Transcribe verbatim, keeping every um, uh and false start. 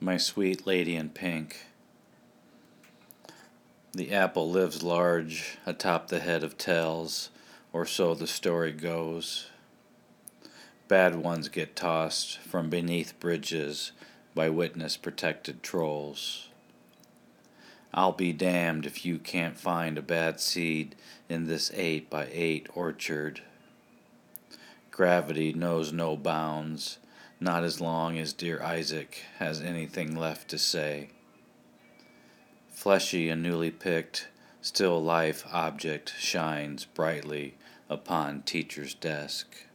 my sweet lady in pink. The apple lives large atop the head of tails, or so the story goes. Bad ones get tossed from beneath bridges by witness-protected trolls. I'll be damned if you can't find a bad seed in this eight by eight orchard. Gravity knows no bounds, not as long as dear Isaac has anything left to say. Fleshy and newly picked, still life object shines brightly upon teacher's desk.